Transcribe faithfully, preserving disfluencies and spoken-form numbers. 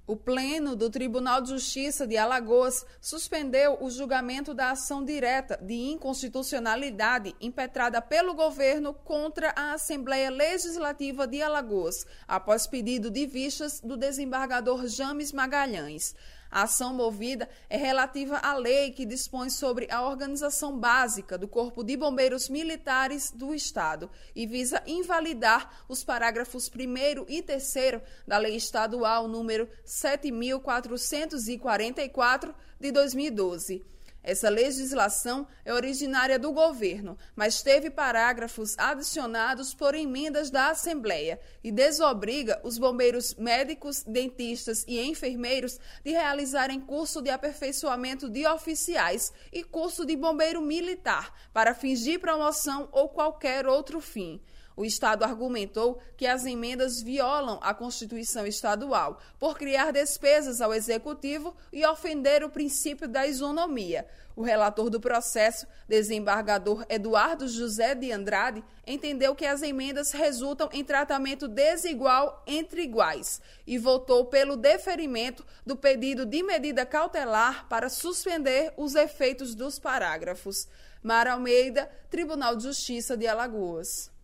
O Pleno do Tribunal de Justiça de Alagoas suspendeu o julgamento da ação direta de inconstitucionalidade impetrada pelo governo contra a Assembleia Legislativa de Alagoas, após pedido de vistas do desembargador James Magalhães. A ação movida é relativa à lei que dispõe sobre a organização básica do Corpo de Bombeiros Militares do Estado e visa invalidar os parágrafos primeiro e terceiro da Lei Estadual número sete mil quatrocentos e quarenta e quatro de dois mil e doze. Essa legislação é originária do governo, mas teve parágrafos adicionados por emendas da Assembleia e desobriga os bombeiros médicos, dentistas e enfermeiros de realizarem curso de aperfeiçoamento de oficiais e curso de bombeiro militar para fins de promoção ou qualquer outro fim. O Estado argumentou que as emendas violam a Constituição Estadual por criar despesas ao Executivo e ofender o princípio da isonomia. O relator do processo, desembargador Eduardo José de Andrade, entendeu que as emendas resultam em tratamento desigual entre iguais e votou pelo deferimento do pedido de medida cautelar para suspender os efeitos dos parágrafos. Mara Almeida, Tribunal de Justiça de Alagoas.